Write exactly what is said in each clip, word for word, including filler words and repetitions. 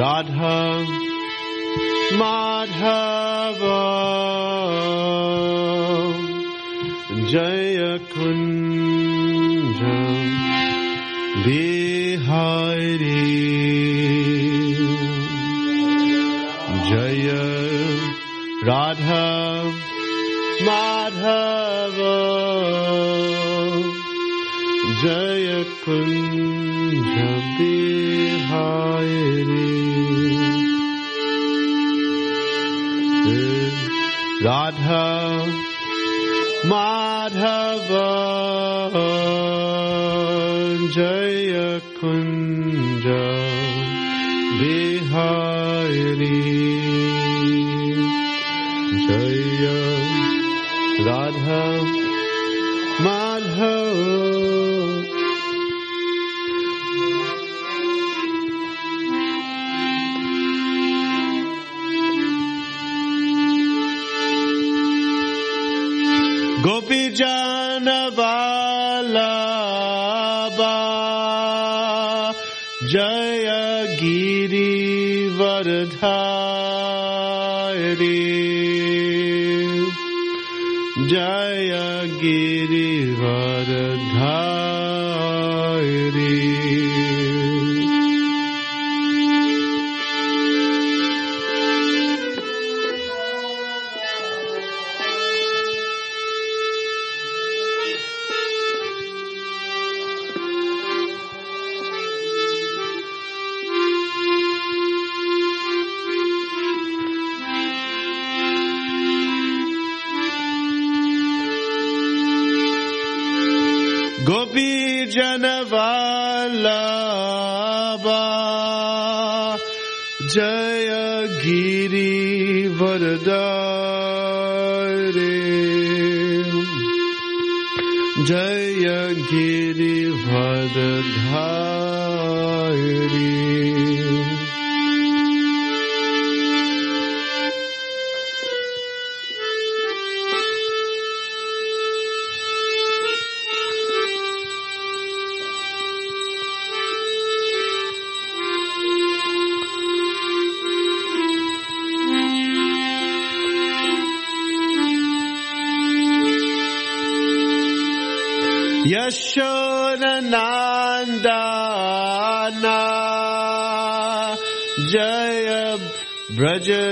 Radha Madhava Jaya Kunja Bihari Jaya Radha Madhava Jaya Kunja Bihari Radha Madhava Jaya Kunja Bihari Jaya Radha Madhava Gopi Jana Vallabha Jaya Giri Vardhari Jaya Giri Vardhari Gopi Jana Vallabha Jaya Giri Vardhari Jaya Giri Vardhari Yashoda Nandana Jaya Braja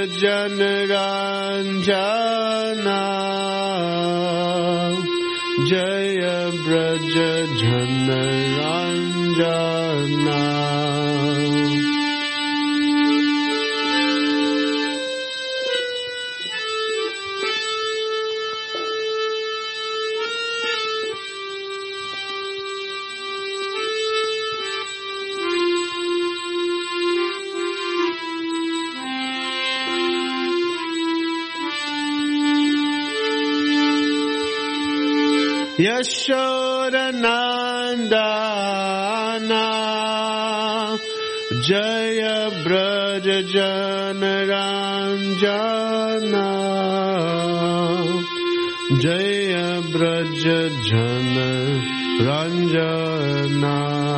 Janaranjana Jaya Braja Janaranjana Yashoda Nandana Jaya Braja Janaranjana Jaya Braja Janaranjana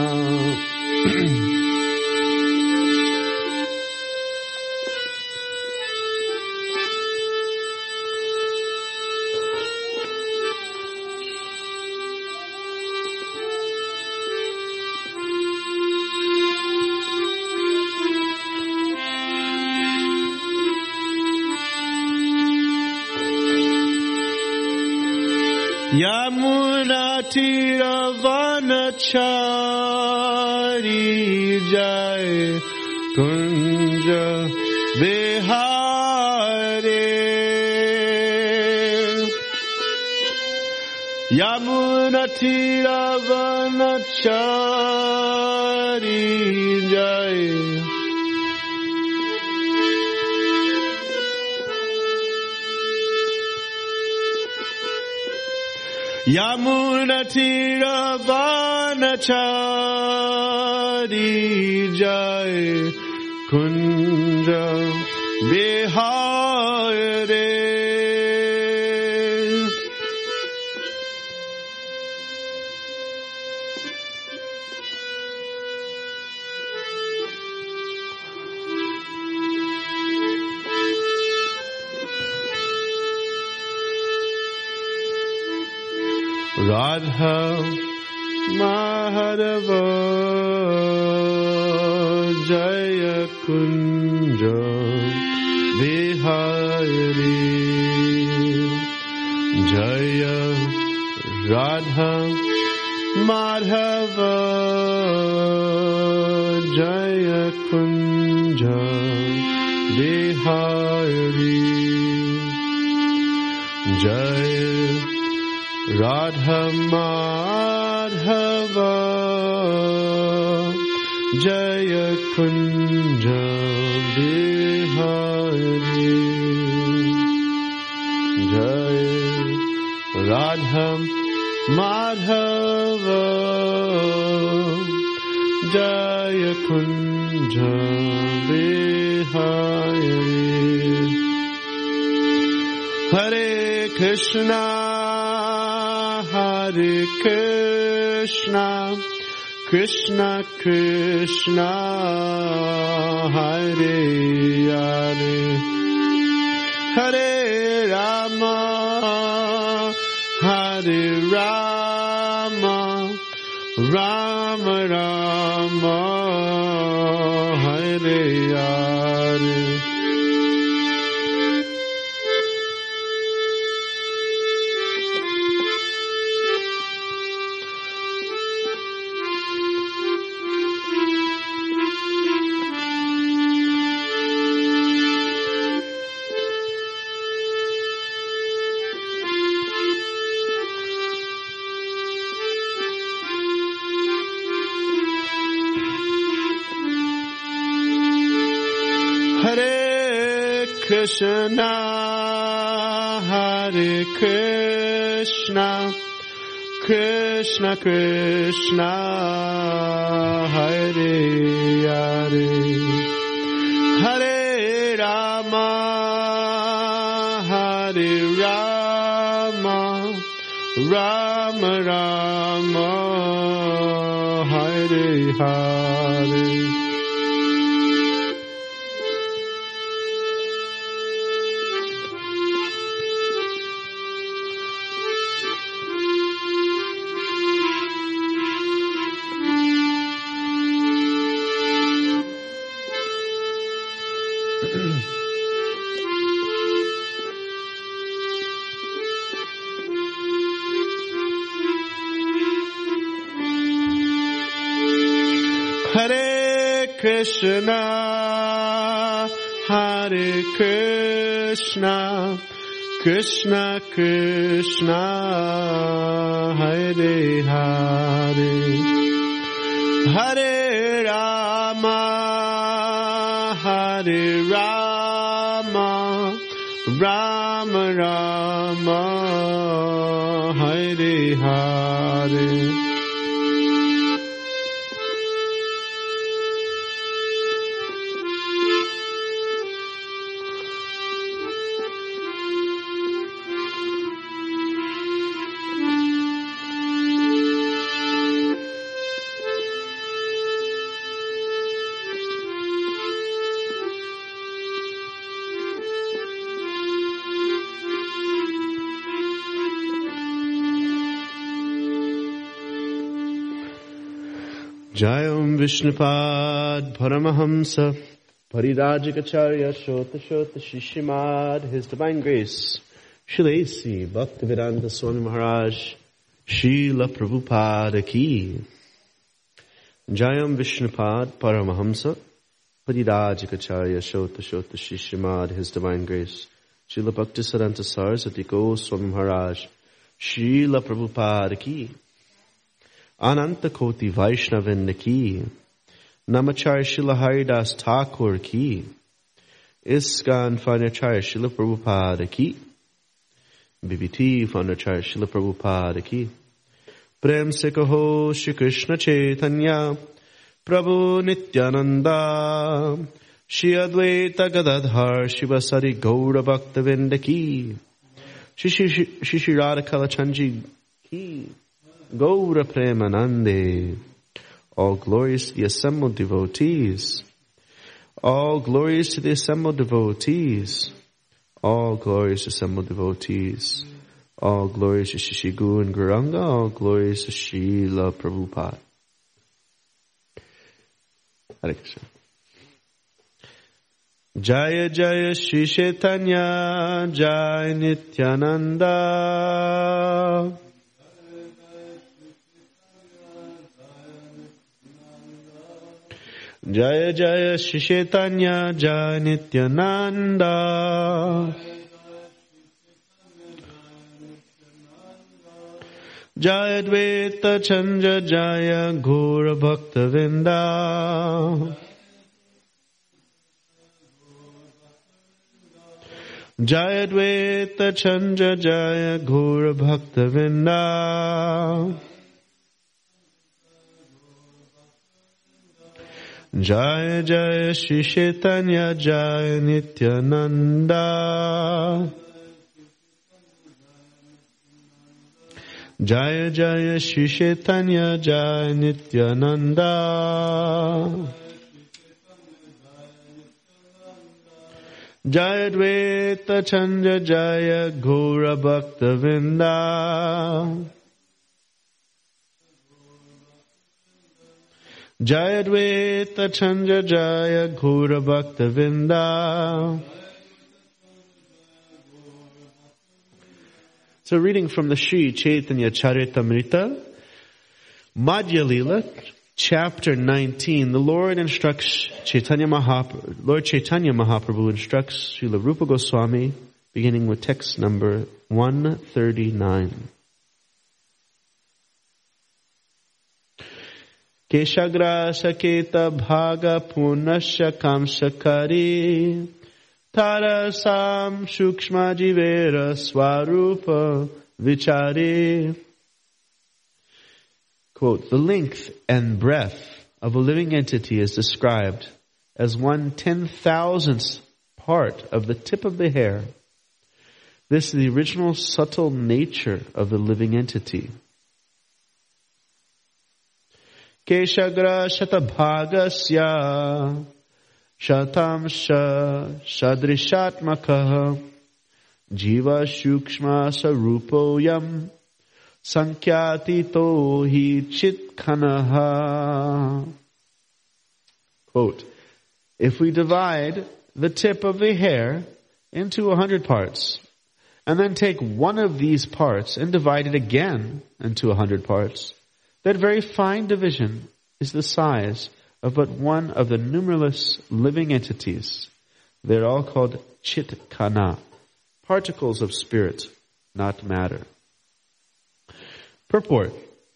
Yamuna Tiravanachari Jai Kunja Bihari Yamuna Tiravanachari Jai Yamuna Tiravanachari Jai Kunja Bihari Radha Madhava Jaya Kunja Bihari Jaya Radha Madhava Jaya Kunja Bihari Jaya Radha Madhava Jaya Kunja Bihari Jaya Radha Madhava Jaya Kunja Bihari Hare Krishna Hare Krishna Krishna Krishna Hare Hare Hare Rama Hare Rama Rama Rama Hare Hare Krishna Hare Krishna Krishna Krishna Hare Hare Hare Rama Hare Rama Rama Rama Hare Hare Krishna Hare Krishna Krishna Krishna Hare Hare Hare Rama Hare Rama Rama Rama Hare Hare Jayam Vishnupad Paramahamsa Parirajikacharya Shota Shota Shishimad His Divine Grace Srila A C Bhaktivedanta Swami Maharaj Srila Prabhupada Ki Jayam Vishnupad Paramahamsa Parirajikacharya Shota Shota Shishimad His Divine Grace Srila Bhaktivedanta Saraswati Goswami Maharaj Srila Prabhupada Ki Ananta Koti Vaishnavinda Ki Namacharya Srila Haridas Thakur Ki Iskan Fanacharya Srila Prabhupada Ki B B T Fanacharya Srila Prabhupada Ki Prem Se Kaho Shri Krishna Chaitanya Prabhu Nityananda Shri Advaita Gadadhar Shivasari Gaura Bhaktavinda Ki Shri Shri Radha Kalachandji Ki Gaura Premanande. All glories to the assembled devotees. All glories to the assembled devotees. All glories to assembled devotees. All glories to Shri Guru and Gauranga. All glories to Srila Prabhupada. Hare Krishna. Jaya Jaya Shri Chaitanya Jaya Nityananda. Jaya Jaya Shri Chaitanya Jaya Nityananda. Jaya Dvaita Chandra Jaya Gaura Bhakta Vrinda. Jaya Dvaita Chandra Jaya Gaura Bhakta Vrinda. Jaya Jaya Shri Chaitanya Jaya Nityananda. Jaya Jaya Shri Chaitanya Jaya Nityananda. Jaya Dvaita Chandra Jaya Gaura Bhakta Vrinda. Jaya Dvaita Chandra Jaya Gaura Bhakta Vrinda. So reading from the Sri Chaitanya Charitamrita, Madhya Lila, chapter nineteen, the Lord instructs Chaitanya Mahaprabhu, Lord Chaitanya Mahaprabhu instructs Srila Rupa Goswami, beginning with text number one thirty-nine. Keshagra Saketa Bhaga Punasya Kamsakari Tarasam Shukshma Jivera Swarupa Vichari. Quote, the length and breadth of a living entity is described as one ten thousandth part of the tip of the hair. This is the original subtle nature of the living entity. Keshagra Shatabhagasya Shatamsha Shadrishatmakaha Jiva Shukshma Sarupoyam Sankyatito hi chitkanaha. Quote, if we divide the tip of the hair into a hundred parts, and then take one of these parts and divide it again into a hundred parts, that very fine division is the size of but one of the numberless living entities. They're all called chitkana, particles of spirit, not matter. Purport.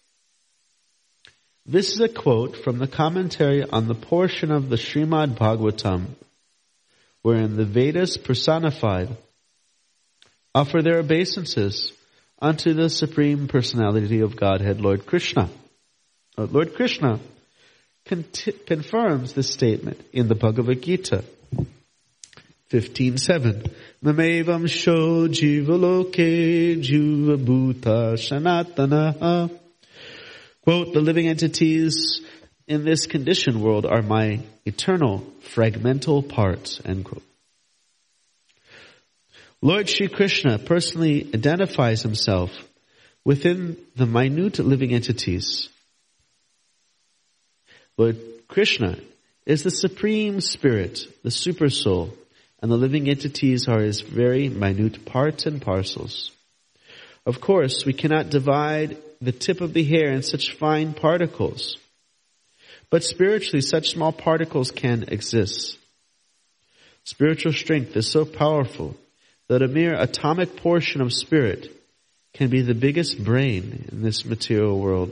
This is a quote from the commentary on the portion of the Srimad Bhagavatam, wherein the Vedas personified offer their obeisances unto the Supreme Personality of Godhead, Lord Krishna. Lord Krishna confirms this statement in the Bhagavad Gita, fifteen seven. Mamevam sho jivaloke jivabhuta sanatana. Quote, the living entities in this conditioned world are my eternal fragmental parts, end quote. Lord Shri Krishna personally identifies himself within the minute living entities. Lord Krishna is the Supreme Spirit, the Super Soul, and the living entities are his very minute parts and parcels. Of course, we cannot divide the tip of the hair in such fine particles, but spiritually such small particles can exist. Spiritual strength is so powerful that a mere atomic portion of spirit can be the biggest brain in this material world.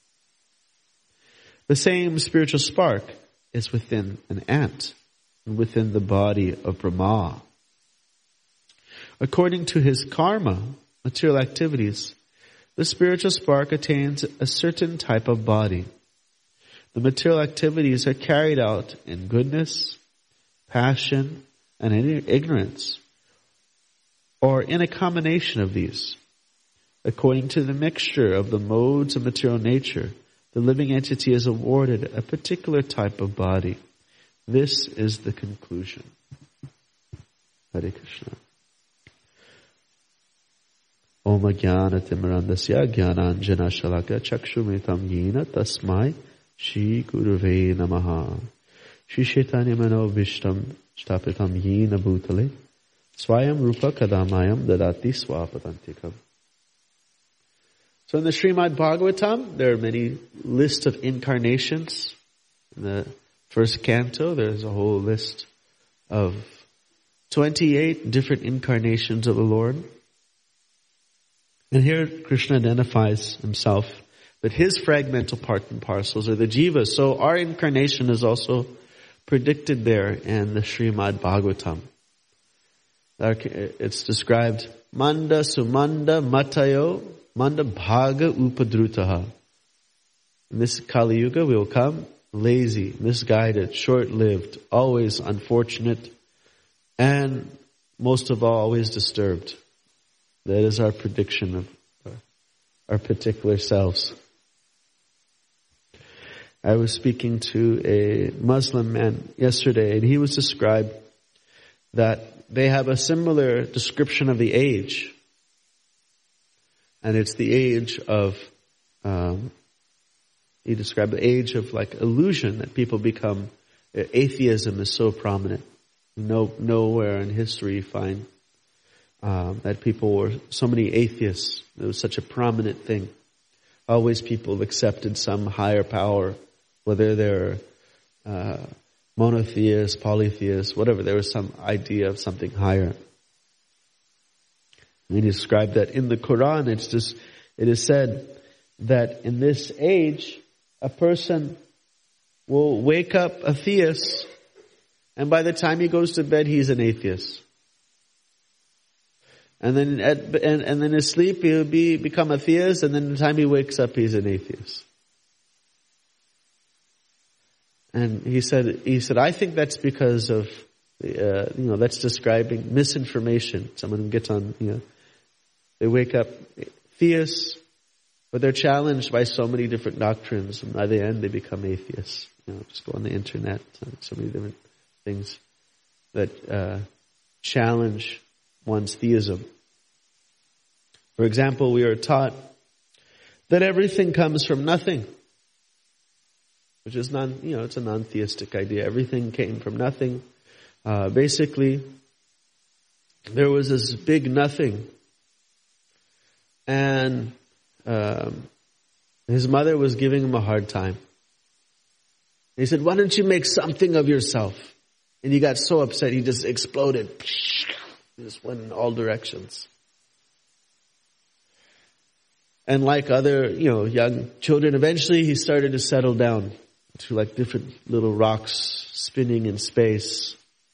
The same spiritual spark is within an ant and within the body of Brahma. According to his karma, material activities, the spiritual spark attains a certain type of body. The material activities are carried out in goodness, passion, and ignorance, or in a combination of these. According to the mixture of the modes of material nature, the living entity is awarded a particular type of body. This is the conclusion. Hare Krishna. Om Jnana Timirandasya Jnananjana Shalaka Chakshumitam Yena Tasmai Shri Gurave Namaha. Shri Chaitanya Mano Vishtam Shtapitam Yena Bhutale Swayam Rupa Kadamayam Dadati Swapadantikam. So in the Srimad Bhagavatam, there are many lists of incarnations. In the first canto, there's a whole list of twenty-eight different incarnations of the Lord. And here Krishna identifies himself that his fragmental part and parcels are the jivas. So our incarnation is also predicted there in the Srimad Bhagavatam. It's described, Manda Sumanda Matayo Manda Bhaga Upadrutaha. In this Kali Yuga we will come lazy, misguided, short-lived, always unfortunate, and most of all, always disturbed. That is our prediction of our particular selves. I was speaking to a Muslim man yesterday, and he was described that they have a similar description of the age. And it's the age of, um, he described the age of like illusion, that people become, atheism is so prominent. No, nowhere in history you find um, that people were, so many atheists. It was such a prominent thing. Always people accepted some higher power, whether they're uh, monotheists, polytheists, whatever. There was some idea of something higher. And he described that in the Quran, it's just, it is said that in this age, a person will wake up a theist, and by the time he goes to bed, he's an atheist. And then at, and, and then his sleep, he'll be, become a theist, and then the time he wakes up, he's an atheist. And he said, he said, I think that's because of, uh, you know, that's describing misinformation. Someone who gets on, you know, they wake up theists, but they're challenged by so many different doctrines, and by the end they become atheists. You know, just go on the internet, so many different things that uh, challenge one's theism. For example, we are taught that everything comes from nothing, which is non, you know, it's a non-theistic idea. Everything came from nothing. Uh, basically, there was this big nothing. And um, his mother was giving him a hard time. He said, why don't you make something of yourself? And he got so upset, he just exploded. He just went in all directions. And like other, you know, young children, eventually he started to settle down to like different little rocks spinning in space.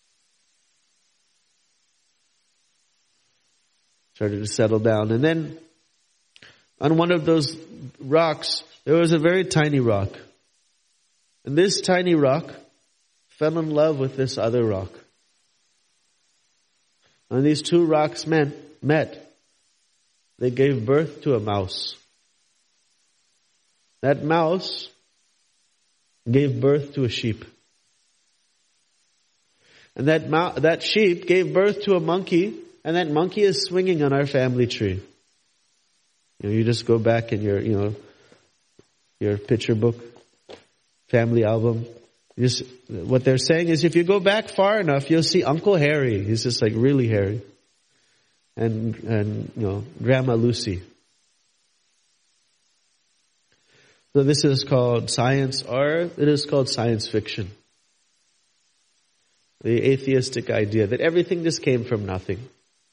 Started to settle down. And then on one of those rocks, there was a very tiny rock. And this tiny rock fell in love with this other rock. And these two rocks met, met. They gave birth to a mouse. That mouse gave birth to a sheep. And that mou- that sheep gave birth to a monkey, and that monkey is swinging on our family tree. You know, you just go back in your, you know, your picture book, family album. You just, what they're saying is if you go back far enough, you'll see Uncle Harry. He's just like really hairy. And, and, you know, Grandma Lucy. So this is called science, or it is called science fiction. The atheistic idea that everything just came from nothing.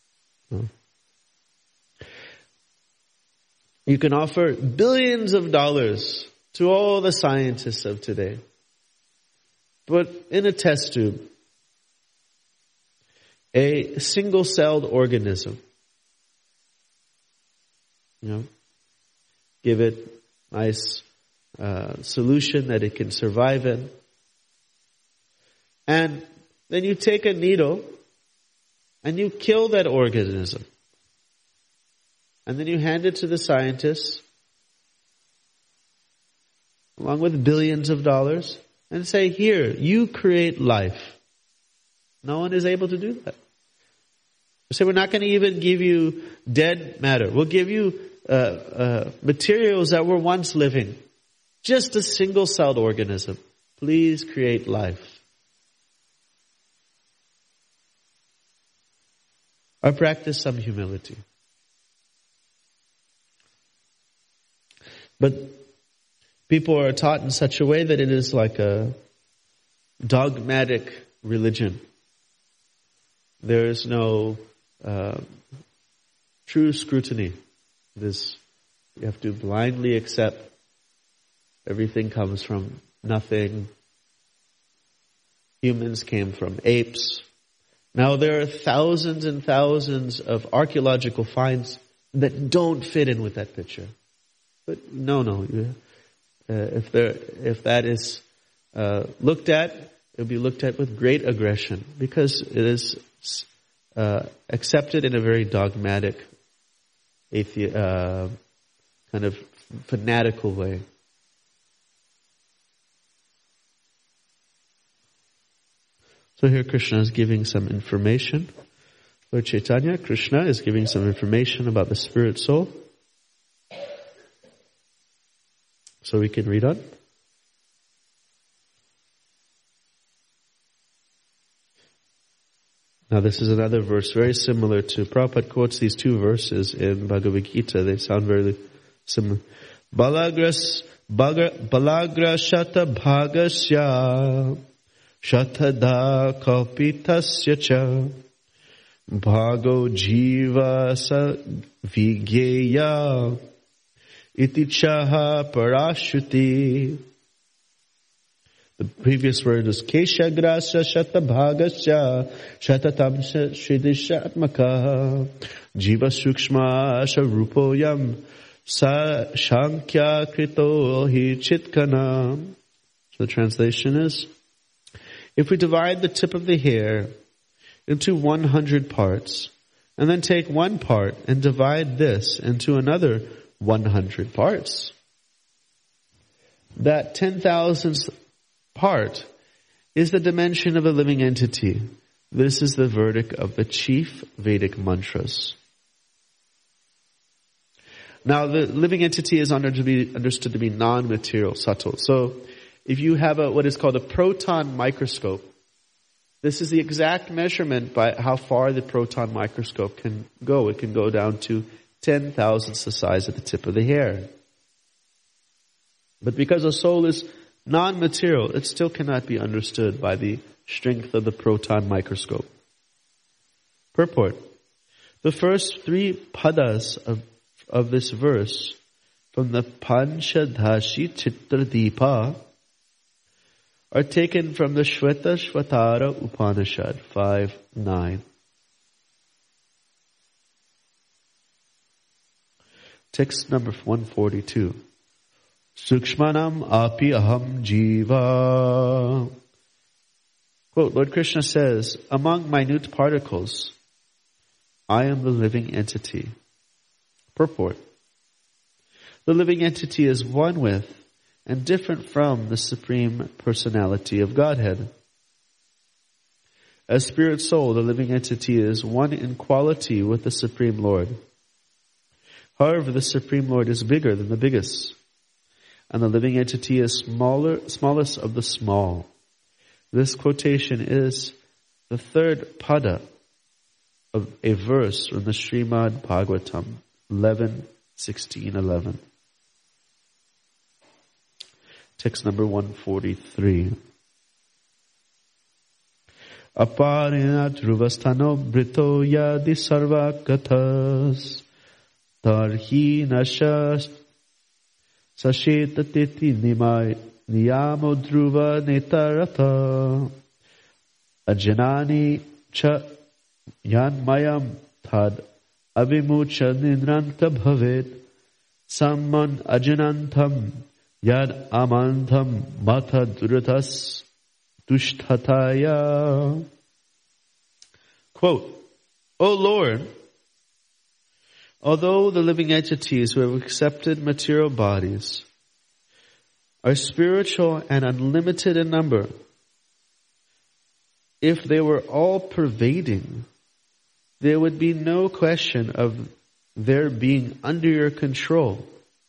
You can offer billions of dollars to all the scientists of today. But in a test tube, a single-celled organism, you know, give it nice uh, solution that it can survive in. And then you take a needle and you kill that organism. And then you hand it to the scientists, along with billions of dollars, and say, here, you create life. No one is able to do that. say we're not going to even give you dead matter. We'll give you uh, uh, materials that were once living. Just a single-celled organism. Please create life. Or practice some humility. But people are taught in such a way that it is like a dogmatic religion. There is no uh, true scrutiny. It is, you have to blindly accept everything comes from nothing. Humans came from apes. Now there are thousands and thousands of archaeological finds that don't fit in with that picture. But no, no. Uh, if there, if that is uh, looked at, it'll be looked at with great aggression because it is uh, accepted in a very dogmatic, athe- uh, kind of fanatical way. So here Krishna is giving some information. Lord Chaitanya, Krishna is giving some information about the spirit soul. So we can read on. Now this is another verse very similar to, Prabhupada quotes these two verses in Bhagavad Gita. They sound very similar. Balagras, balagra shata bhagasya shatada kalpitasya cha bhago jiva sa vigyeya iti chaha parashuti. The previous word is kesha grasya shata bhagasya shatatam shridishatmaka jiva sukshma sharupoyam sa shankya krito hi chitkana. So the translation is, if we divide the tip of the hair into one hundred parts, and then take one part and divide this into another one hundred parts, that ten thousandth part is the dimension of a living entity. This is the verdict of the chief Vedic mantras. Now, the living entity is under to be understood to be non-material, subtle. So, if you have a what is called a proton microscope, this is the exact measurement by how far the proton microscope can go. It can go down to ten thousandths the size of the tip of the hair. But because the soul is non-material, it still cannot be understood by the strength of the proton microscope. Purport. The first three padas of, of this verse from the Panchadashi Chitradipa are taken from the Shweta Shvatara Upanishad five nine. Text number one forty-two. Sukshmanam api aham jiva. Quote, Lord Krishna says, among minute particles, I am the living entity. Purport. The living entity is one with and different from the Supreme Personality of Godhead. As spirit soul, the living entity is one in quality with the Supreme Lord. However, the Supreme Lord is bigger than the biggest, and the living entity is smaller, smallest of the small. This quotation is the third pada of a verse from the Srimad Bhagavatam eleven sixteen eleven. Text number one forty-three. Aparina druvasthano brito yadi sarva kathas tarhi nashas sashetatiti nimai niyamo dhruva netarata ajanani cha yanmayam tad avimucha nindranta bhavet samman ajanantam yad amantam matha duratas dushtataya. Quote, O Lord, although the living entities who have accepted material bodies are spiritual and unlimited in number, if they were all pervading, there would be no question of their being under your control.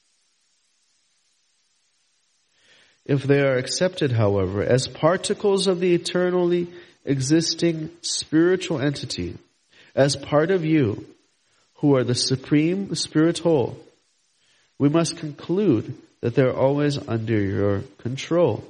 If they are accepted, however, as particles of the eternally existing spiritual entity, as part of you, who are the supreme spirit whole, we must conclude that they're always under your control.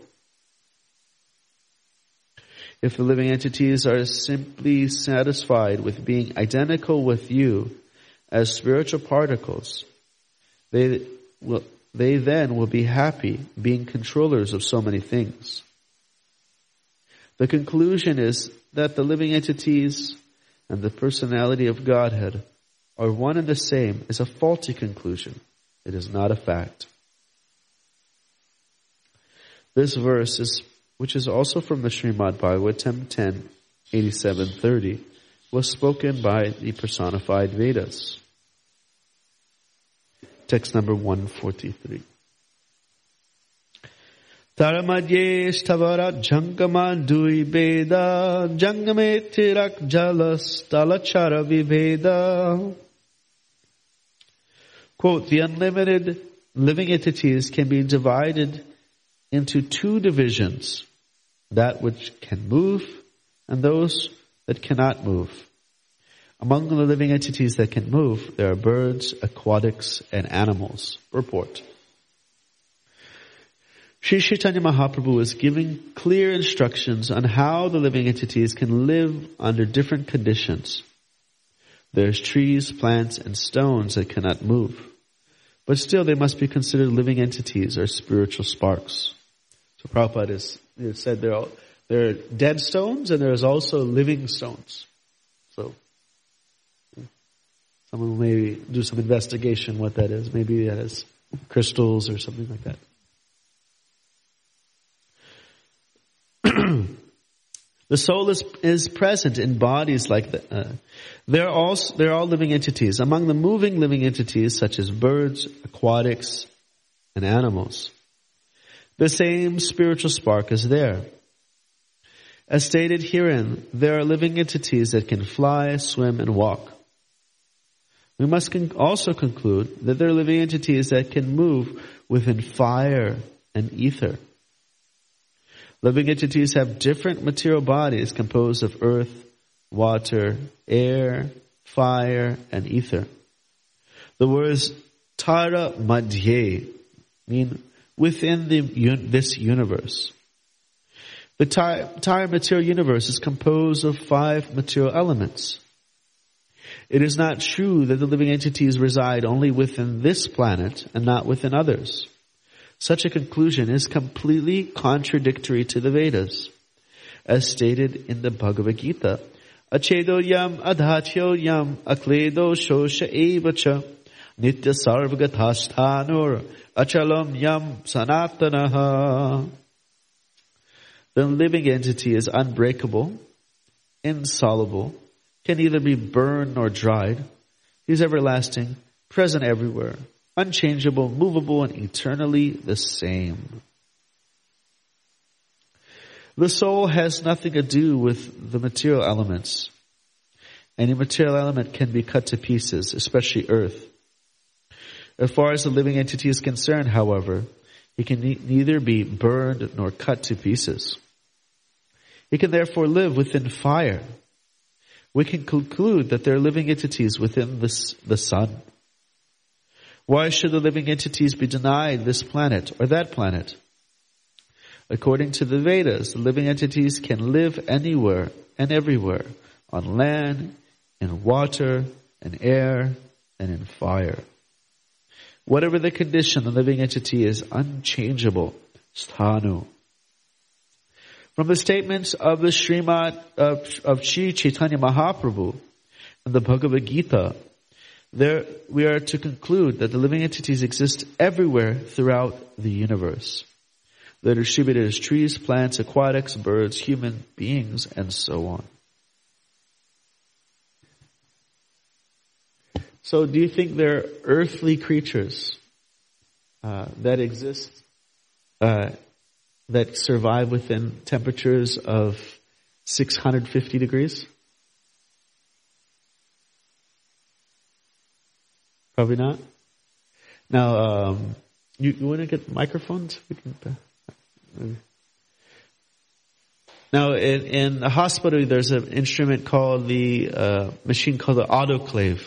If the living entities are simply satisfied with being identical with you as spiritual particles, they will, they then will be happy being controllers of so many things. The conclusion is that the living entities and the personality of Godhead are one and the same is a faulty conclusion. It is not a fact. This verse is, which is also from the Srimad Bhagavatam ten, eighty-seven thirty, was spoken by the personified Vedas. Text number one forty-three. Taramadye stavara jankama dui veda jangame tirak jalas talachara viveda. Quote, the unlimited living entities can be divided into two divisions, that which can move and those that cannot move. Among the living entities that can move, there are birds, aquatics, and animals. Report. Sri Chaitanya Mahaprabhu is giving clear instructions on how the living entities can live under different conditions. There's trees, plants, and stones that cannot move, but still they must be considered living entities or spiritual sparks. So Prabhupada has, has said there are, there are dead stones and there is also living stones. So someone may do some investigation what that is. Maybe that is crystals or something like that. The soul is, is present in bodies like that. Uh, they're all, they're all living entities. Among the moving living entities such as birds, aquatics, and animals, the same spiritual spark is there. As stated herein, there are living entities that can fly, swim, and walk. We must con- also conclude that there are living entities that can move within fire and ether. Living entities have different material bodies composed of earth, water, air, fire, and ether. The words Tara Madhye mean within the, this universe. The entire material universe is composed of five material elements. It is not true that the living entities reside only within this planet and not within others. Such a conclusion is completely contradictory to the Vedas. As stated in the Bhagavad Gita, Achedo yam adhatyo yam akledo shosha evacha nitya sarvagathasthanur achalam yam sanatanaha. The living entity is unbreakable, insoluble, can neither be burned nor dried. He is everlasting, present everywhere, unchangeable, movable, and eternally the same. The soul has nothing to do with the material elements. Any material element can be cut to pieces, especially earth. As far as the living entity is concerned, however, he can ne- neither be burned nor cut to pieces. He can therefore live within fire. We can conclude that there are living entities within this, the sun. Why should the living entities be denied this planet or that planet? According to the Vedas, the living entities can live anywhere and everywhere, on land, in water, in air, and in fire. Whatever the condition, the living entity is unchangeable. Sthanu. From the statements of the Srimad of, of Sri Chaitanya Mahaprabhu and the Bhagavad Gita, there we are to conclude that the living entities exist everywhere throughout the universe. They're distributed as trees, plants, aquatics, birds, human beings, and so on. So do you think there are earthly creatures uh, that exist, uh, that survive within temperatures of six hundred fifty degrees? Probably not. Now, um, you, you want to get microphones? We can, uh, now, in, in the hospital, there's an instrument called the uh, machine called the autoclave.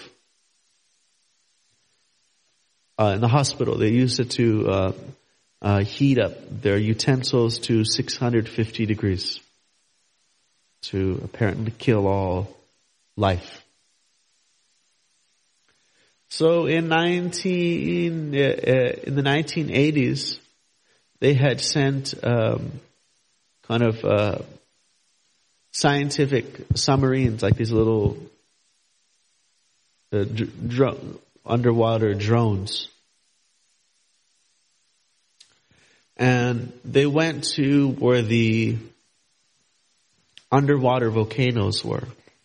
Uh, in the hospital, they use it to uh, uh, heat up their utensils to six hundred fifty degrees to apparently kill all life. So in nineteen uh, in the nineteen eighties, they had sent um, kind of uh, scientific submarines, like these little uh, dr- dr- underwater drones, and they went to where the underwater volcanoes were.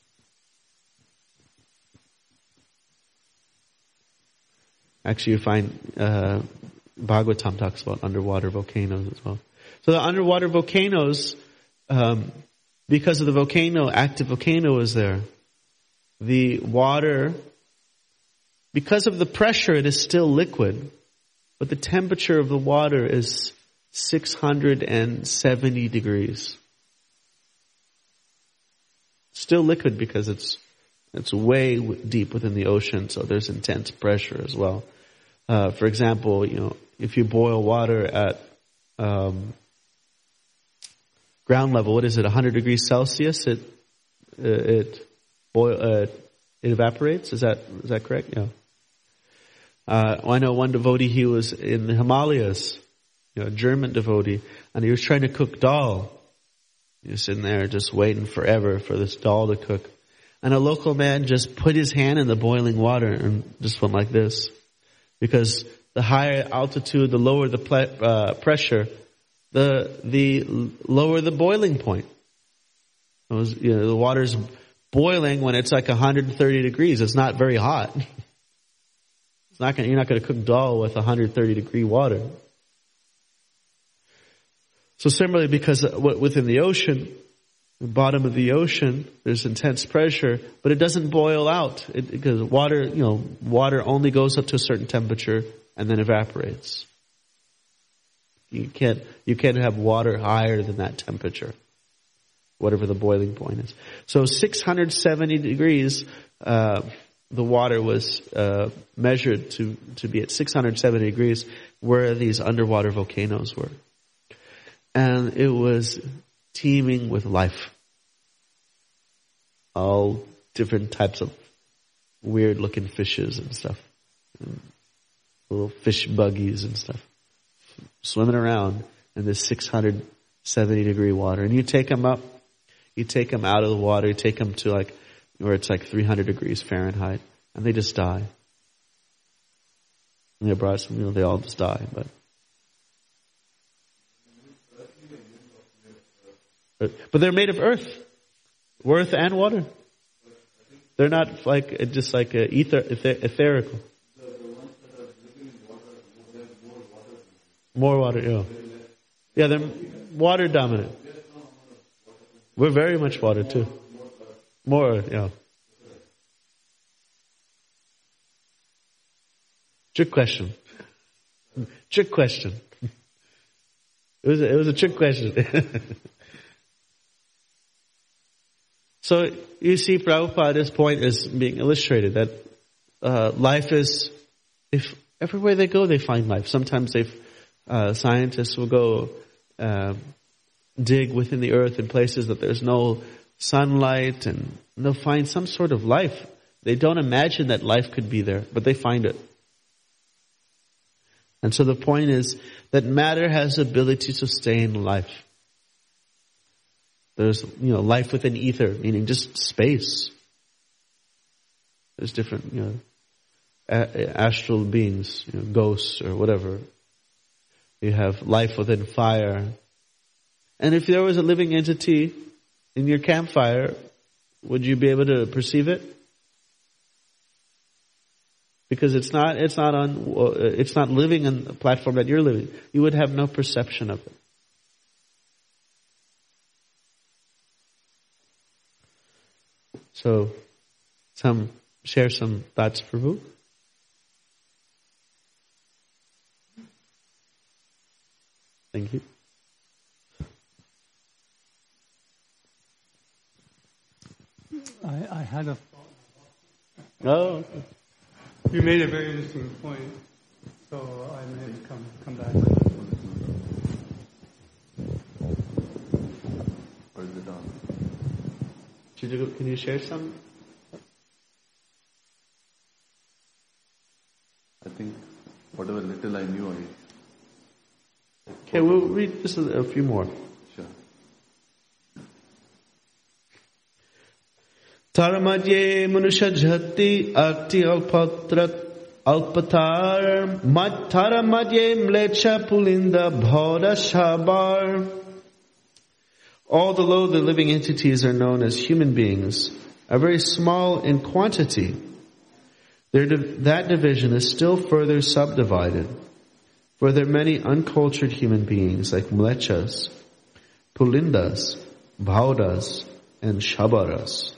Actually, you find uh, Bhagavatam talks about underwater volcanoes as well. So the underwater volcanoes, um, because of the volcano, active volcano is there. The water, because of the pressure, it is still liquid, but the temperature of the water is six hundred seventy degrees. Still liquid because it's it's way deep within the ocean, so there's intense pressure as well. Uh, for example, you know, if you boil water at um, ground level, what is it, one hundred degrees Celsius? It uh, it boil uh, it evaporates. Is that is that correct? Yeah. Uh, I know one devotee. He was in the Himalayas, you know, a German devotee, and he was trying to cook dal. He was sitting there just waiting forever for this dal to cook. And a local man just put his hand in the boiling water and just went like this. Because the higher altitude, the lower the ple- uh, pressure, the the lower the boiling point. It was, you know, the water's boiling when it's like one hundred thirty degrees. It's not very hot. It's not gonna, you're not going to cook dal with one hundred thirty degree water. So similarly, because within the ocean, the bottom of the ocean, there's intense pressure, but it doesn't boil out. It, because water, you know, water only goes up to a certain temperature and then evaporates. You can't, you can't have water higher than that temperature, whatever the boiling point is. So six hundred seventy degrees, uh, the water was uh, measured to, to be at six hundred seventy degrees where these underwater volcanoes were. And it was teeming with life. All different types of weird looking fishes and stuff. And little fish buggies and stuff. Swimming around in this six hundred seventy degree water. And you take them up, you take them out of the water, you take them to like, where it's like three hundred degrees Fahrenheit, and they just die. And they brought some, you know, they all just die, but. But they're made of earth, earth and water. They're not like just like a ether, ether, etherical. More water, yeah. Yeah, they're water dominant. We're very much water too. More, yeah. Trick question. Trick question. It was a, it was a trick question. So you see, Prabhupada's point is being illustrated that uh, life is, if everywhere they go, they find life. Sometimes they, uh, scientists will go uh, dig within the earth in places that there's no sunlight, and they'll find some sort of life. They don't imagine that life could be there, but they find it. And so the point is that matter has the ability to sustain life. There's, you know, life within ether, meaning just space. There's different, you know, a- astral beings, you know, ghosts or whatever. You have life within fire. And if there was a living entity in your campfire, would you be able to perceive it? Because it's not, it's not on, it's not living on the platform that you're living. You would have no perception of it. So, some share some thoughts, Prabhu. had a Oh, You made a very interesting point, so I may come come back. Or is it on? Can you, can you share some? I think whatever little I knew, I... Okay, we'll read just a, a few more. Sure. Taramadye manusha jhati arti alpatrat alpatar mat taramadye mlecha pulinda bhoda shabar. All the low, the living entities are known as human beings, are very small in quantity. Their, that division is still further subdivided, for there are many uncultured human beings like mlechas, pulindas, bhaudas, and shabaras.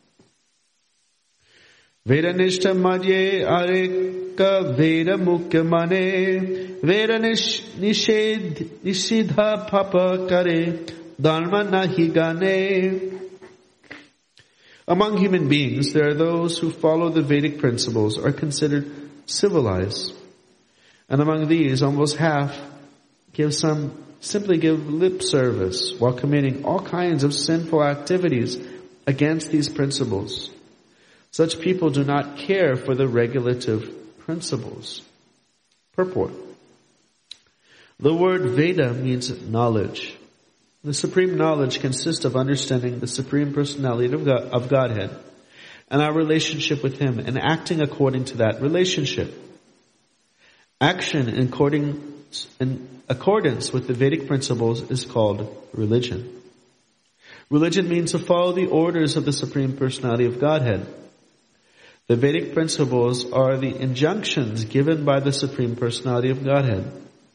Vedanishta madhye areka veda mukya mane veda nishedh nishidha papa kare dharma nahi gane. Among human beings, there are those who follow the Vedic principles are considered civilized. And among these, almost half give some, simply give lip service while committing all kinds of sinful activities against these principles. Such people do not care for the regulative principles. Purport. The word Veda means knowledge. The supreme knowledge consists of understanding the supreme personality of, God, of Godhead and our relationship with Him and acting according to that relationship. Action in, according, in accordance with the Vedic principles is called religion. Religion means to follow the orders of the supreme personality of Godhead. The Vedic principles are the injunctions given by the supreme personality of Godhead.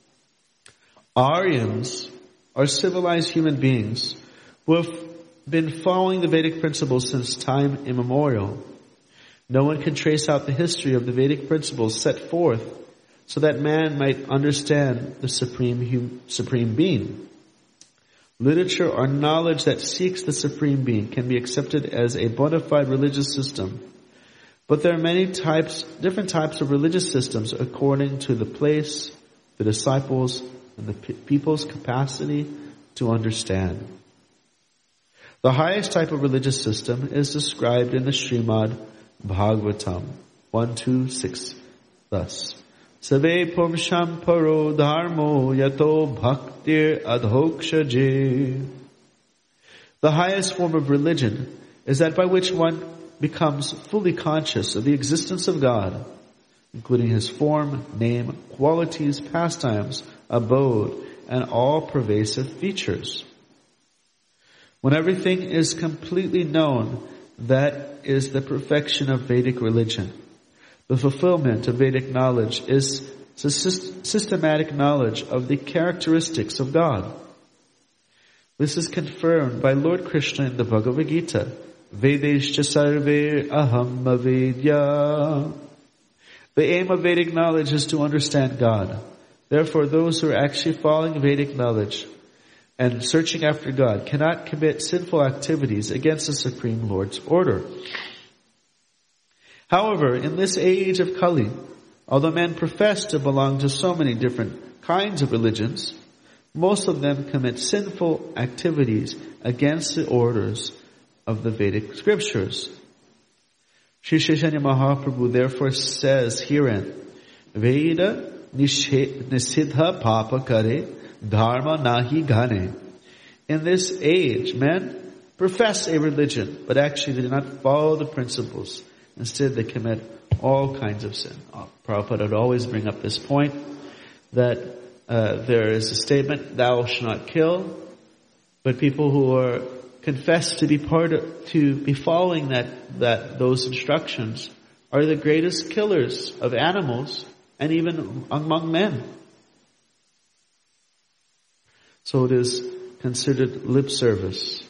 Aryans are civilized human beings who have been following the Vedic principles since time immemorial. No one can trace out the history of the Vedic principles set forth so that man might understand the supreme supreme being. Literature or knowledge that seeks the supreme being can be accepted as a bona fide religious system. But there are many types, different types of religious systems according to the place, the disciples, and the people's capacity to understand. The highest type of religious system is described in the Srimad Bhagavatam one two six thus. Save pursham paro dharmo yato bhaktir adhokshaje. The highest form of religion is that by which one becomes fully conscious of the existence of God, including His form, name, qualities, pastimes, abode, and all pervasive features. When everything is completely known, that is the perfection of Vedic religion. The fulfillment of Vedic knowledge is systematic knowledge of the characteristics of God. This is confirmed by Lord Krishna in the Bhagavad Gita. Vedeshcha sarve aham avedya. The aim of Vedic knowledge is to understand God. Therefore, those who are actually following Vedic knowledge and searching after God cannot commit sinful activities against the Supreme Lord's order. However, in this age of Kali, although men profess to belong to so many different kinds of religions, most of them commit sinful activities against the orders of the Vedic scriptures. Sri Chaitanya Mahaprabhu therefore says herein, Veda nisidha papa kare dharma nahi gane. In this age, men profess a religion, but actually they do not follow the principles. Instead, they commit all kinds of sin. Uh, Prabhupada would always bring up this point that uh, there is a statement, thou shalt not kill, but people who are confess to be part of, to be following that, that, those instructions are the greatest killers of animals and even among men. So it is considered lip service.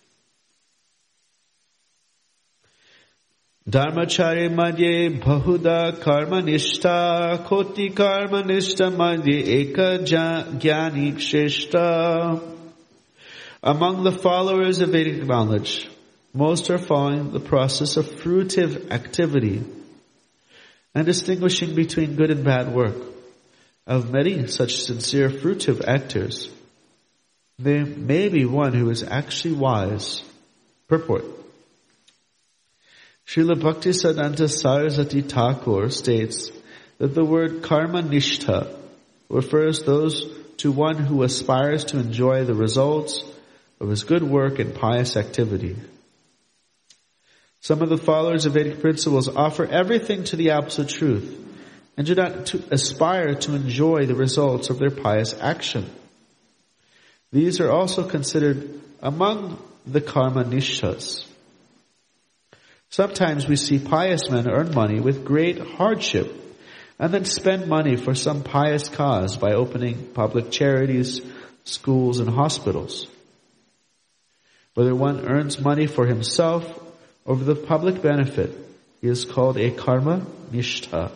Dharmachari madhye bahuda karma nishta koti karma nishta madhye eka jnani shreshta. Among the followers of Vedic knowledge, Most are following the process of fruitive activity and distinguishing between good and bad work. Of many such sincere fruitive actors, there may be one who is actually wise. Purport. Srila Bhaktisiddhanta Saraswati Thakur states that the word karma nishtha refers those to one who aspires to enjoy the results of his good work and pious activity. Some of the followers of Vedic principles offer everything to the absolute truth and do not to aspire to enjoy the results of their pious action. These are also considered among the karma nishthas. Sometimes we see pious men earn money with great hardship and then spend money for some pious cause by opening public charities, schools, and hospitals. Whether one earns money for himself or for the public benefit, he is called a karma nishtha.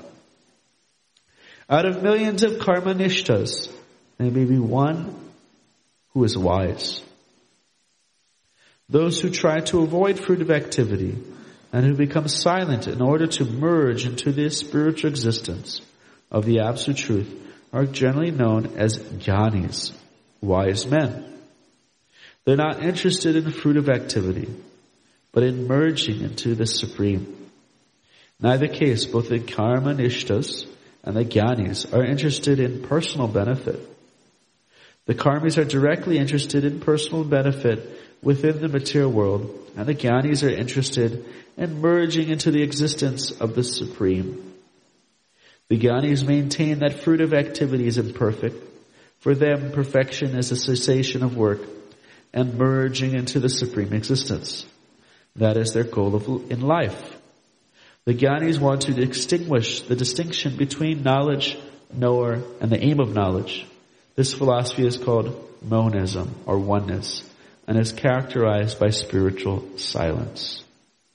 Out of millions of karma nishthas, there may be one who is wise. Those who try to avoid fruitive activity and who become silent in order to merge into the spiritual existence of the absolute truth are generally known as jnanis, wise men. They're not interested in fruitive activity, but in merging into the supreme. In either case, both the karma nishthas and the jnanis are interested in personal benefit. The karmis are directly interested in personal benefit within the material world, and the jnanis are interested in merging into the existence of the supreme. The jnanis maintain that fruitive activity is imperfect. For them, perfection is a cessation of work and merging into the supreme existence. That is their goal of, in life. The jnanis want to distinguish the distinction between knowledge, knower, and the aim of knowledge. This philosophy is called monism, or oneness, and is characterized by spiritual silence.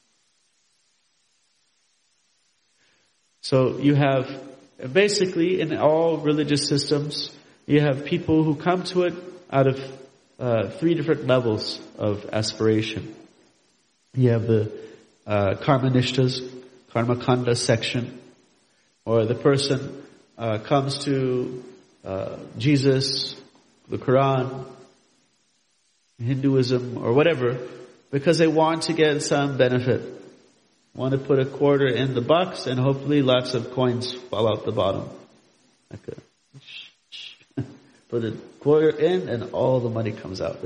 So you have, basically in all religious systems, you have people who come to it out of uh, three different levels of aspiration. You have the uh, karma nishthas, karma kanda section, or the person uh, comes to uh, Jesus, the Quran, Hinduism, or whatever, because they want to get some benefit. Want to put a quarter in the box and hopefully lots of coins fall out the bottom. Like a, put a quarter in and all the money comes out.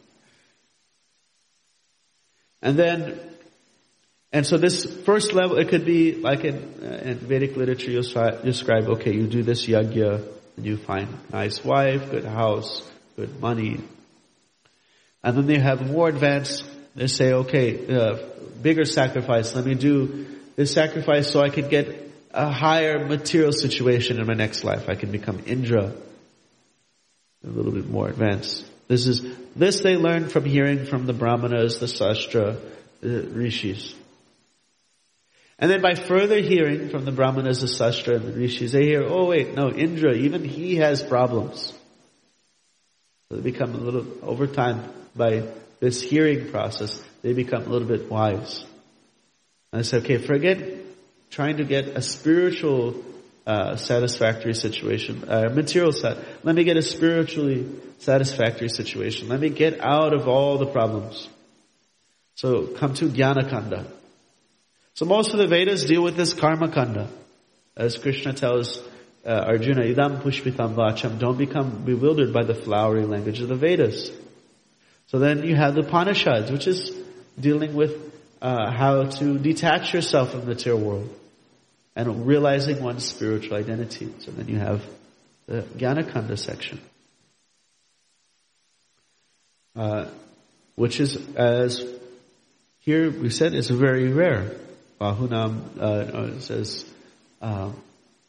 And then, and so this first level, it could be like in, uh, in Vedic literature, you'll describe, okay, you do this yajna, and you find nice wife, good house, good money. And then they have more advanced, they say, okay, uh, bigger sacrifice, let me do this sacrifice so I can get a higher material situation in my next life. I can become Indra. A little bit more advanced. This is, this they learn from hearing from the Brahmanas, the Sastra, the Rishis. And then by further hearing from the Brahmanas, the Sastra, and the Rishis, they hear, oh wait, no, Indra, even he has problems. So they become a little, over time, by this hearing process, they become a little bit wise. And I say, okay, forget trying to get a spiritual uh, satisfactory situation, uh, material sat. Let me get a spiritually satisfactory situation. Let me get out of all the problems. So come to Jnana Kanda. So most of the Vedas deal with this Karma Kanda. As Krishna tells uh, Arjuna, Idam Pushpitam Vacham, don't become bewildered by the flowery language of the Vedas. So then you have the Upanishads, which is dealing with uh, how to detach yourself from the material world and realizing one's spiritual identity. So then you have the Jnana Kanda section. Uh, which is, as here we said, is very rare. Bahunam uh, says, Kashchid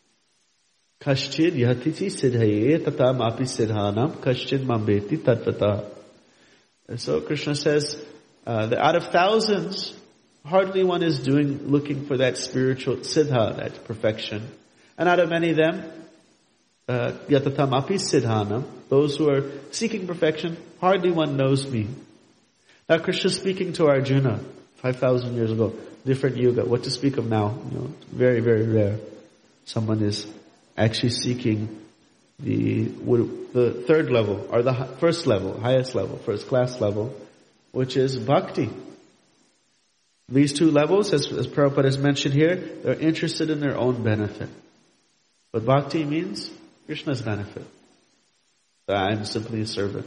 yatiti siddhaye tatam api siddhanam kashchid mambeti tatvata. And so Krishna says uh, that out of thousands, hardly one is doing, looking for that spiritual siddha, that perfection. And out of many of them, yatatam api siddhanam, those who are seeking perfection, hardly one knows me. Now Krishna is speaking to Arjuna. five thousand years ago, different yuga. What to speak of now? You know, very, very rare. Someone is actually seeking the the third level, or the first level, highest level, first class level, which is bhakti. These two levels, as, as Prabhupada has mentioned here, they're interested in their own benefit. But bhakti means Krishna's benefit. I'm simply a servant.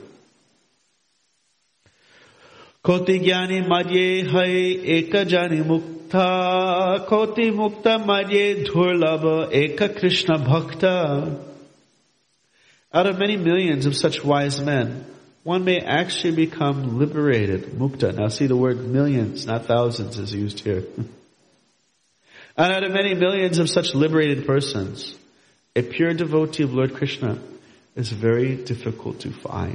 Koti jnani madhye hai eka jani mukta, koti mukta madhye dhurlabha eka Krishna bhakta. Out of many millions of such wise men, one may actually become liberated, mukta. Now see, the word millions, not thousands, is used here. And out of many millions of such liberated persons, a pure devotee of Lord Krishna is very difficult to find.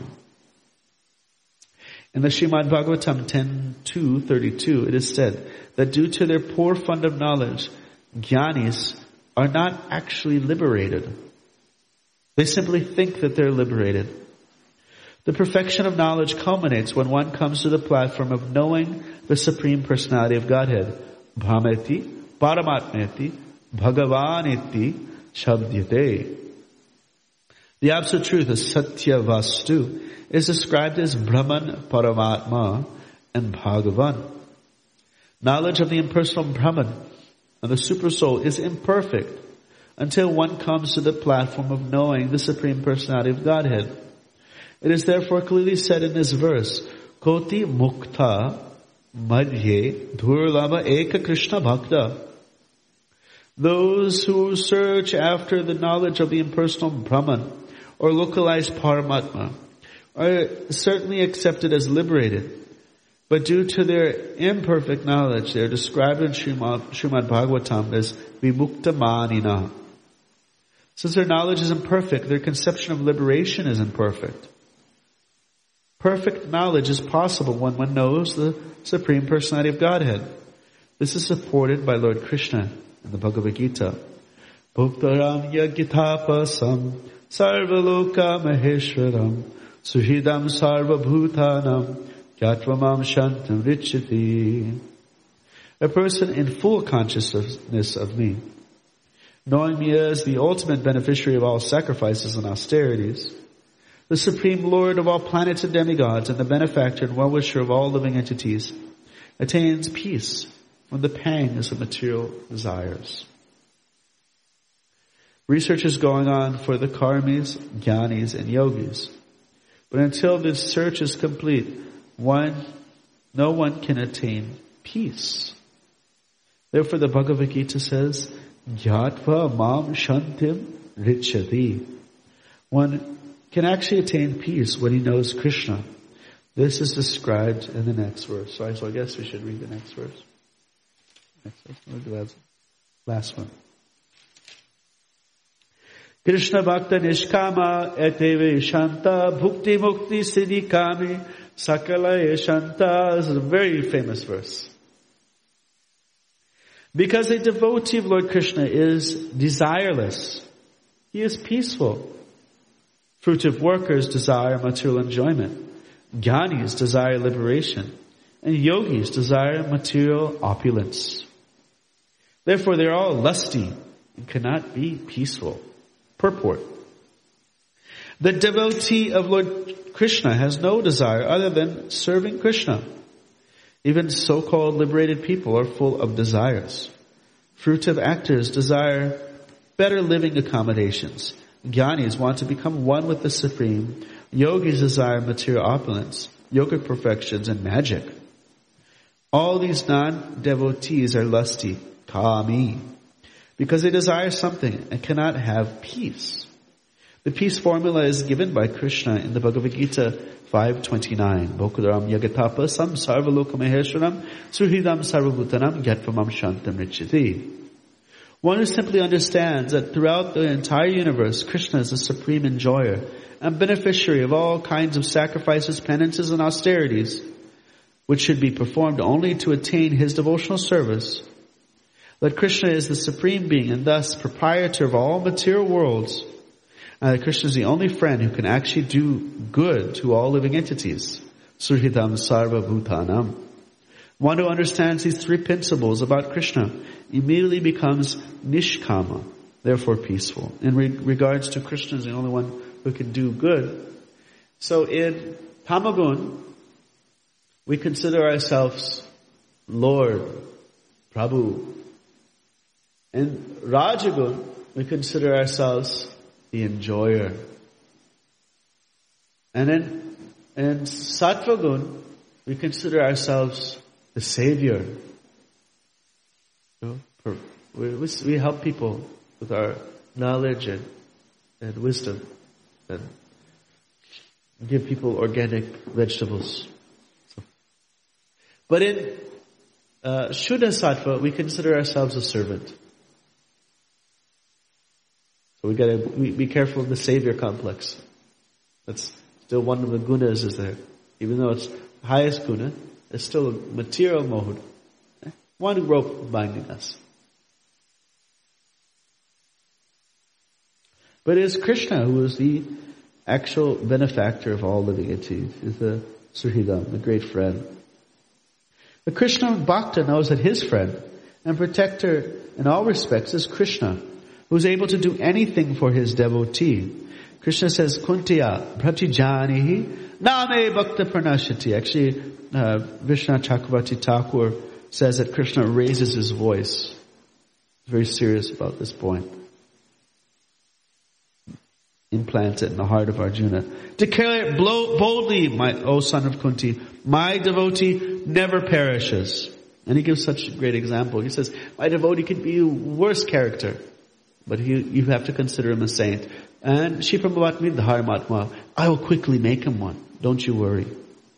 In the Srimad Bhagavatam ten two thirty-two, it is said that due to their poor fund of knowledge, jnanis are not actually liberated. They simply think that they're liberated. The perfection of knowledge culminates when one comes to the platform of knowing the Supreme Personality of Godhead. Brahmeti, Paramatmeti, Bhagavaniti, Shabdyate. The absolute truth of Satya Vastu is described as Brahman, Paramatma, and Bhagavan. Knowledge of the impersonal Brahman and the Supersoul is imperfect until one comes to the platform of knowing the Supreme Personality of Godhead. It is therefore clearly said in this verse, Koti mukta madhye dhurlabha eka Krishna bhakta. Those who search after the knowledge of the impersonal Brahman or localized Paramatma are certainly accepted as liberated. But due to their imperfect knowledge, they are described in Srimad, Srimad Bhagavatam as vimukta manina. Since their knowledge is imperfect, their conception of liberation is imperfect. Perfect knowledge is possible when one knows the Supreme Personality of Godhead. This is supported by Lord Krishna in the Bhagavad Gita. Bhuktaram yagitapasam sarvaloka maheshwaram suhidam sarvabhutanam yatvamam shantam richati. A person in full consciousness of me, knowing me as the ultimate beneficiary of all sacrifices and austerities, the Supreme Lord of all planets and demigods, and the benefactor and well-wisher of all living entities, attains peace from the pangs of material desires. Research is going on for the karmis, jnanis, and yogis. But until this search is complete, one, no one can attain peace. Therefore the Bhagavad Gita says, Jatva mam shantim richati. One can actually attain peace when he knows Krishna. This is described in the next verse. Sorry, so I guess we should read the next verse. Next verse. Look at that last one. Krishna bhakta nishkama eteve shanta bhukti mukti siddhi kami sakala shanta. This is a very famous verse. Because a devotee of Lord Krishna is desireless. He is peaceful. Fruitive workers desire material enjoyment. Jnanis desire liberation. And yogis desire material opulence. Therefore they are all lusty and cannot be peaceful. Purport. The devotee of Lord Krishna has no desire other than serving Krishna. Even so-called liberated people are full of desires. Fruitive actors desire better living accommodations. Jnanis want to become one with the Supreme. Yogis desire material opulence, yogic perfections, and magic. All these non-devotees are lusty, kami, because they desire something and cannot have peace. The peace formula is given by Krishna in the Bhagavad Gita five twenty-nine. Bhokudaram yagatapa sam sarvaloka maheshwaram suhridam sarvabhutanam yatvamam shantam richati. One who simply understands that throughout the entire universe, Krishna is the supreme enjoyer and beneficiary of all kinds of sacrifices, penances, and austerities, which should be performed only to attain his devotional service. That Krishna is the supreme being and thus proprietor of all material worlds. And that Krishna is the only friend who can actually do good to all living entities. Surhidam sarva bhutanam. One who understands these three principles about Krishna immediately becomes nishkama, therefore peaceful. In re- regards to Krishna is the only one who can do good. So in Tamagun, we consider ourselves Lord, Prabhu. In Rajagun, we consider ourselves the enjoyer. And in, in Sattvagun, we consider ourselves the savior. You know, we, we help people with our knowledge and, and wisdom and give people organic vegetables. So. But in uh, Shuddha Sattva, we consider ourselves a servant. So we gotta we, be careful of the savior complex. That's still one of the gunas is there. Even though it's the highest guna, it's still a material mode. One rope binding us. But it is Krishna who is the actual benefactor of all living entities. Is the Suhridam, the great friend. The Krishna Bhakta knows that his friend and protector in all respects is Krishna, who is able to do anything for his devotee. Krishna says, Kuntiya pratijanihi name bhakta pranashati. Actually, uh, Vishnu Chakravarti Thakur says that Krishna raises his voice. He's very serious about this point. Implants it in the heart of Arjuna. Declare it boldly, my, O son of Kunti, my devotee never perishes. And he gives such a great example. He says, my devotee could be a worse character, but he, you have to consider him a saint. And Shiprabhavat Dharmatma, I will quickly make him one. Don't you worry.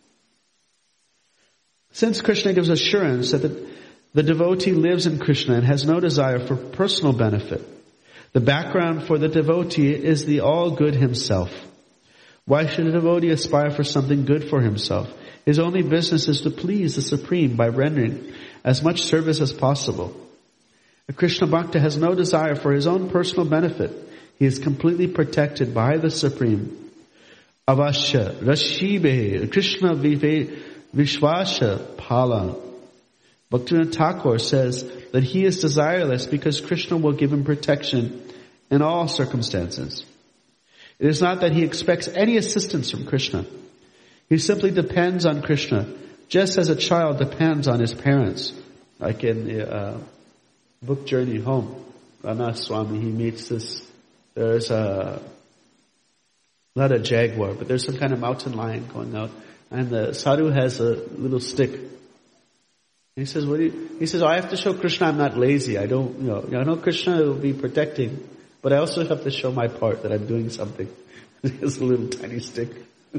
Since Krishna gives assurance that the, the devotee lives in Krishna and has no desire for personal benefit, the background for the devotee is the all-good himself. Why should a devotee aspire for something good for himself? His only business is to please the Supreme by rendering as much service as possible. A Krishna Bhakta has no desire for his own personal benefit. He is completely protected by the Supreme. Avasya, Rashibe, Krishna Vive, Vishwasya, Pala. Bhaktivinoda Thakur says that he is desireless because Krishna will give him protection in all circumstances. It is not that he expects any assistance from Krishna. He simply depends on Krishna, just as a child depends on his parents. Like in the uh, book Journey Home, Ranath Swami, he meets this, there's a, not a jaguar, but there's some kind of mountain lion going out, and the sadhu has a little stick. He says, what do you, he says, oh, I have to show Krishna I'm not lazy. I don't, you know, I know Krishna will be protecting, but I also have to show my part that I'm doing something. He has a little tiny stick.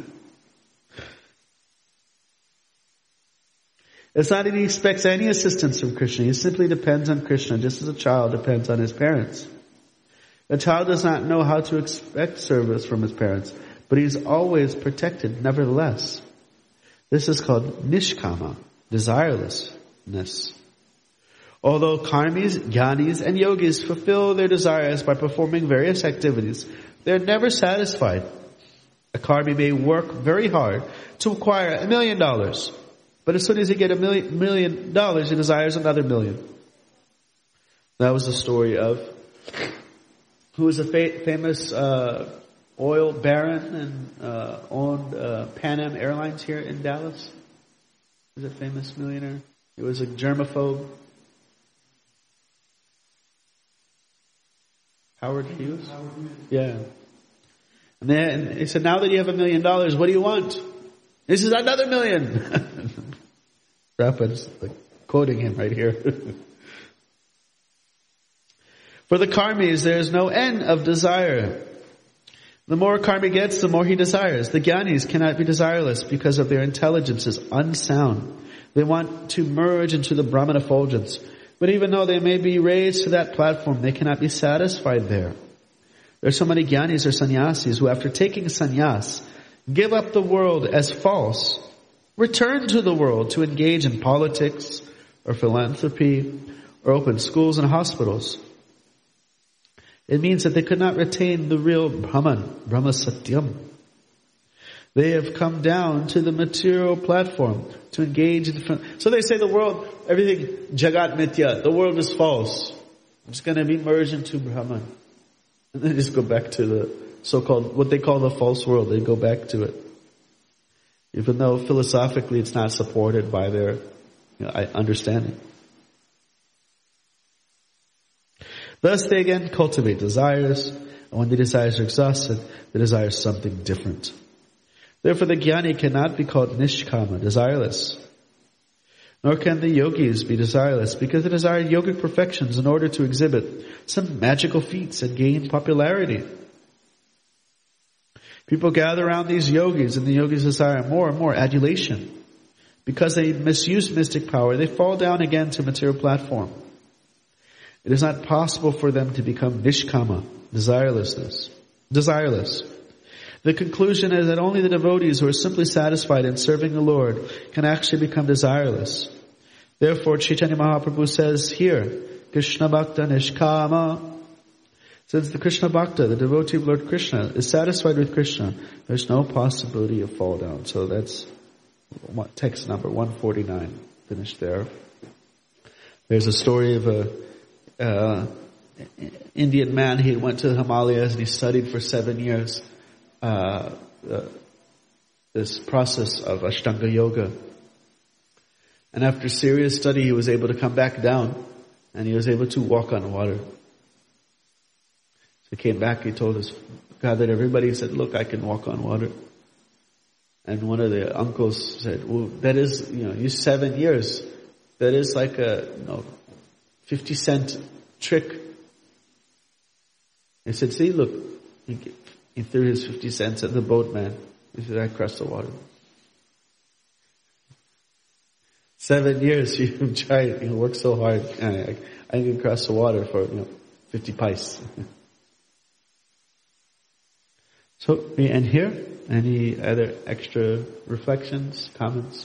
It's not that he expects any assistance from Krishna. He simply depends on Krishna, just as a child depends on his parents. A child does not know how to expect service from his parents, but he is always protected nevertheless. This is called nishkama, desireless. Although karmis, jnanis, and yogis fulfill their desires by performing various activities, they are never satisfied. A karmi may work very hard to acquire a million dollars, but as soon as he gets a million, million dollars, he desires another million. That was the story of who was a fa- famous uh, oil baron and uh, owned uh, Pan Am Airlines here in Dallas. He was a famous millionaire. He was a germaphobe. Howard Hughes? Howard Hughes. Yeah. And then he said, now that you have a million dollars, what do you want? He says, another million. Prabhupada's like quoting him right here. For the karmis, there is no end of desire. The more a karmi gets, the more he desires. The jnanis cannot be desireless because of their intelligence is unsound. They want to merge into the Brahman effulgence. But even though they may be raised to that platform, they cannot be satisfied there. There are so many jnanis or sannyasis who, after taking sannyas, give up the world as false, return to the world to engage in politics or philanthropy or open schools and hospitals. It means that they could not retain the real Brahman, Brahma Satyam. They have come down to the material platform to engage in different... So they say the world, everything, Jagat Mithya, the world is false. It's going to be merged into Brahman. And they just go back to the so-called, what they call the false world. They go back to it. Even though philosophically it's not supported by their you know, understanding. Thus they again cultivate desires, and when the desires are exhausted, they desire something different. Therefore the jnani cannot be called nishkama, desireless. Nor can the yogis be desireless, because they desire yogic perfections in order to exhibit some magical feats and gain popularity. People gather around these yogis, and the yogis desire more and more adulation. Because they misuse mystic power, they fall down again to material platform. It is not possible for them to become nishkama, desirelessness, desireless. The conclusion is that only the devotees who are simply satisfied in serving the Lord can actually become desireless. Therefore, Chaitanya Mahaprabhu says here, Krishna Bhakta Nishkama. Since the Krishna Bhakta, the devotee of Lord Krishna, is satisfied with Krishna, there's no possibility of fall down. So that's text number one forty-nine, finished there. There's a story of a uh, Indian man. He went to the Himalayas and he studied for seven years. Uh, uh, this process of Ashtanga Yoga. And after serious study, he was able to come back down and he was able to walk on water. So he came back, he told his God that everybody said, look, I can walk on water. And one of the uncles said, well, that is, you know, you seven years. That is like a, you know, fifty cent trick. He said, see, look, he, He threw his fifty cents at the boatman. He said, I crossed the water. Seven years you've tried, you know, worked so hard. I, I can cross the water for, you know, fifty pice. So we end here. Any other extra reflections, comments?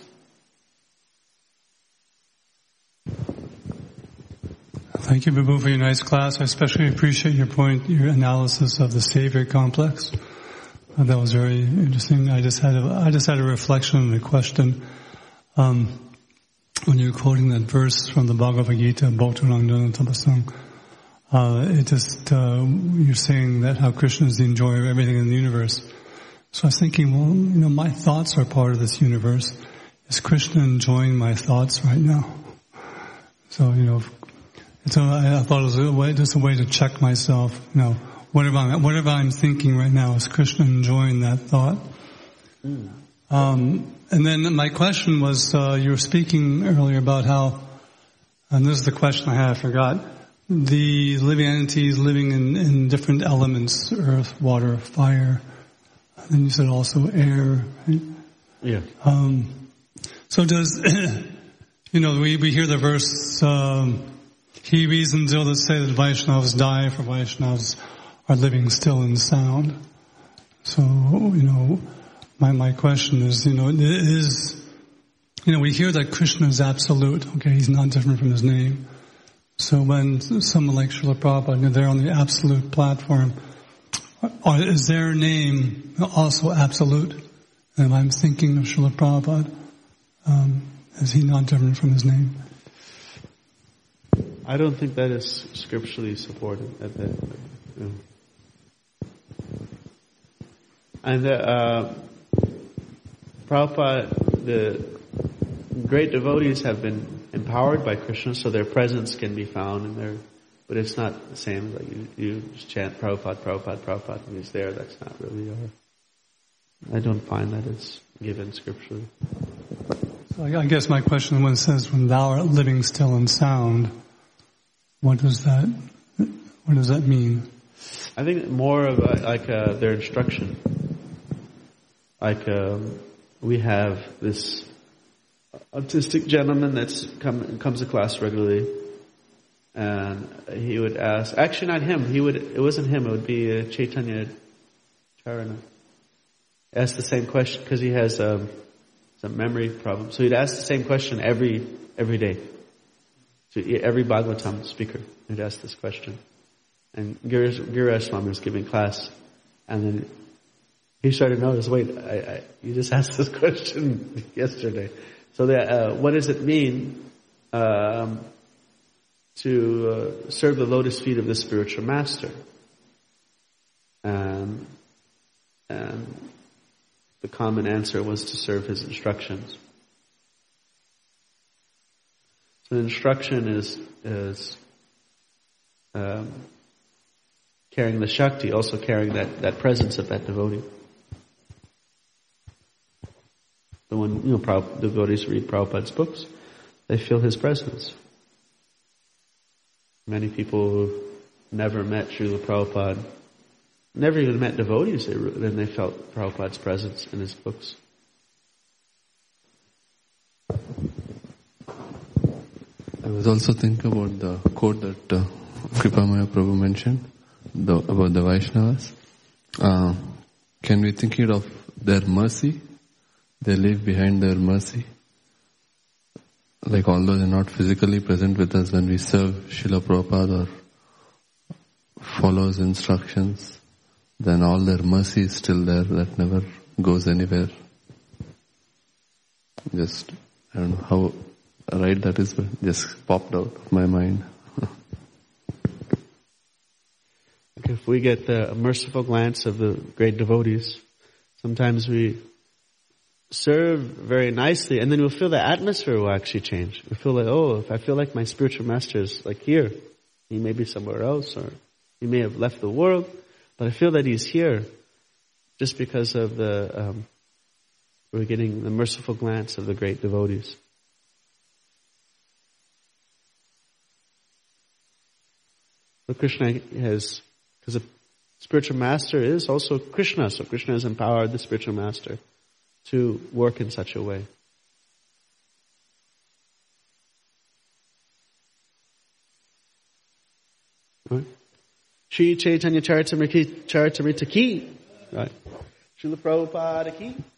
Thank you, Babu, for your nice class. I especially appreciate your point, your analysis of the Savior complex. Uh, that was very interesting. I just had a, I just had a reflection and a question. Um, when you were quoting that verse from the Bhagavad Gita, Bhaktarangana Tapasang, uh, it just, uh, you're saying that how Krishna is the enjoyer of everything in the universe. So I was thinking, well, you know, my thoughts are part of this universe. Is Krishna enjoying my thoughts right now? So, you know, so I, I thought it was a way, just a way to check myself. You know, whatever I'm, whatever I'm thinking right now, is Krishna enjoying that thought? Mm. Um, and then my question was, uh, you were speaking earlier about how, and this is the question I had, I forgot, the living entities living in, in different elements, earth, water, fire. And then you said also air. Right? Yeah. Um, so does, you know, we, we hear the verse, um, he reasons though that say that Vaishnavas die, for Vaishnavas are living still in sound. So, you know, my, my question is, you know, is, you know, we hear that Krishna is absolute, okay, he's not different from his name. So when someone like Srila Prabhupada, you know, they're on the absolute platform, or is their name also absolute? And if I'm thinking of Srila Prabhupada, um, is he not different from his name? I don't think that is scripturally supported. At that, you know. And uh, Prabhupada, the great devotees have been empowered by Krishna, so their presence can be found in there. But it's not the same. Like you, you just chant Prabhupada, Prabhupada, Prabhupada, and he's there. That's not really our. I don't find that it's given scripturally. So I guess my question, when it says, "When thou art living still and sound," what does that? What does that mean? I think more of a, like uh, their instruction. Like um, we have this autistic gentleman that's come comes to class regularly, and he would ask. Actually, not him. He would. It wasn't him. It would be uh, Chaitanya Charana. Ask the same question because he has um, some memory problem. So he'd ask the same question every every day. So every Bhagavatam speaker would ask this question. And Girish Swami was giving class, and then he started to notice, wait, I, I, you just asked this question yesterday. So that, uh, what does it mean um, to uh, serve the lotus feet of the spiritual master? Um, and the common answer was to serve his instructions. So the instruction is is um, carrying the Shakti, also carrying that, that presence of that devotee. So when, you know, Prabhupada, devotees read Prabhupada's books, they feel his presence. Many people who never met Srila Prabhupada, never even met devotees, they, then they felt Prabhupada's presence in his books. I was also thinking about the quote that uh, Kripamaya Prabhu mentioned the, about the Vaishnavas. Uh, can we think it of their mercy? They leave behind their mercy. Like although they're not physically present with us when we serve Srila Prabhupada or follow his instructions, then all their mercy is still there, that never goes anywhere. Just, I don't know how right that is, but just popped out of my mind. If we get the merciful glance of the great devotees, sometimes we serve very nicely, and then we'll feel the atmosphere will actually change. We feel like, oh, if I feel like my spiritual master is like here, he may be somewhere else, or he may have left the world, but I feel that he's here just because of the, um, we're getting the merciful glance of the great devotees. So Krishna has, because the spiritual master is also Krishna, so Krishna has empowered the spiritual master to work in such a way. Right? Shri Chaitanya Charitamrita Charitamrita ki. Right. Srila Prabhupada ki.